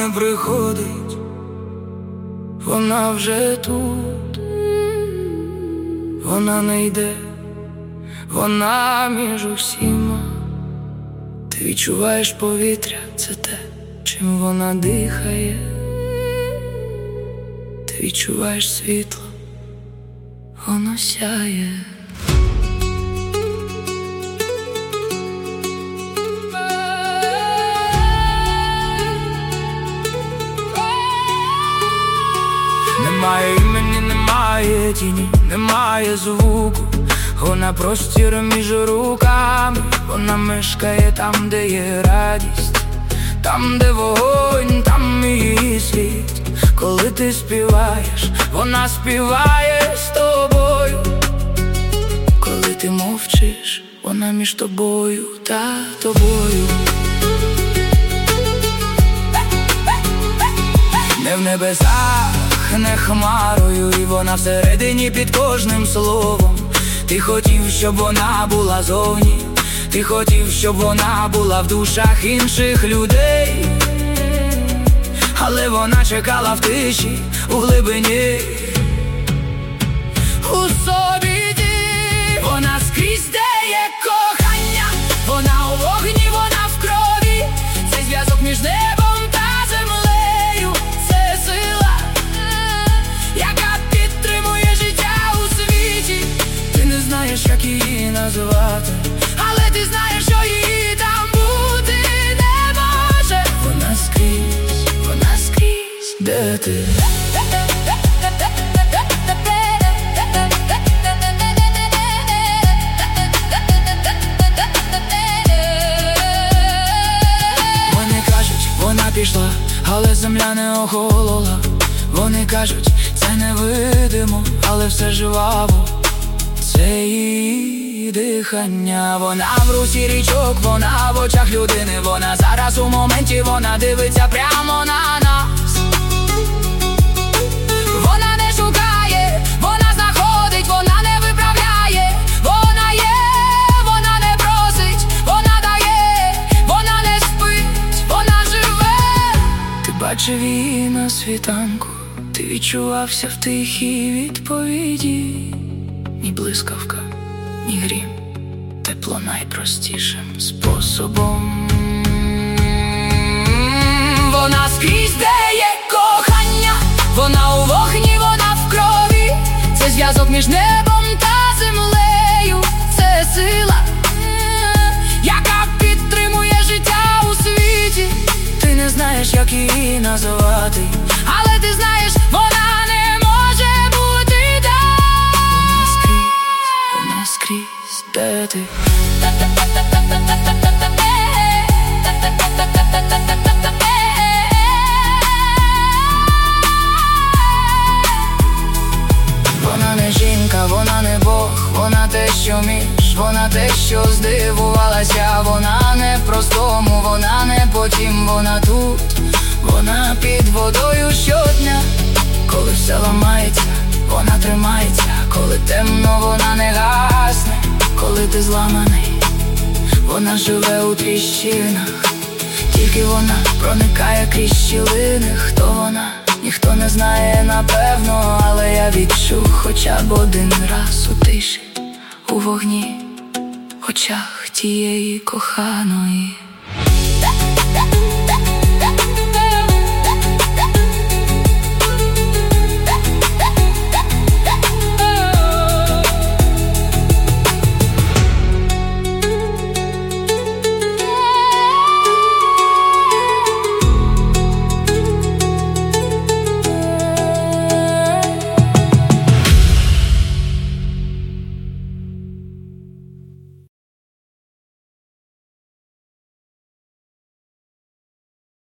не приходить, вона вже тут, вона не йде, вона між усіма. Ти відчуваєш повітря, це те, чим вона дихає. Ти відчуваєш світло, воно сяє. Немає імені, немає тіні, немає звуку. Вона простір між руками, вона мешкає там, де є радість, там, де вогонь, там її світ. Коли ти співаєш, вона співає з тобою. Коли ти мовчиш, вона між тобою та тобою. Не в небесах, не хмарою, і вона всередині під кожним словом. Ти хотів, щоб вона була зовні, ти хотів, щоб вона була в душах інших людей, але вона чекала в тиші, у глибині, у собі ти. Вона скрізь, де є кохання, вона у вогні, вона в крові. Цей зв'язок між небом та землею, це сила, яка підтримує життя у світі. Ти не знаєш, як її називати, але ти знаєш, що її там бути не може. Вона скрізь, де ти? Вони кажуть, вона пішла, але земля не охолола. Вони кажуть, це невидимо, але все жваво. Це її дихання, вона в русі річок, вона в очах людини. Вона зараз у моменті, вона дивиться прямо на нас. Вона не шукає, вона знаходить, вона не виправляє. Вона є, вона не просить, вона дає, вона не спить, вона живе. Ти бачив її на світанку, ти відчувався в тихій відповіді. Ні блискавка, ні грім, тепло найпростішим способом. Вона скрізь, де є кохання, вона у вогні, вона в крові. Це зв'язок між небом та землею, це сила, яка підтримує життя у світі. Ти не знаєш, як її називати, але ти знаєш, вона не може бути так. Вона скрізь, де ти? Вона не жінка, вона не Бог, вона те, що між, вона те, що здивувалася. Вона не в простому, вона не потім, вона тут, вона під водою щодня. Коли все ламається, вона тримається, коли темно, вона не гасне. Коли ти зламаний, вона живе у тріщинах. Тільки вона проникає крізь щілини. Хто вона? Ніхто не знає напевно, але я відчув хоча б один раз у тиші, у вогні, в очах тієї коханої.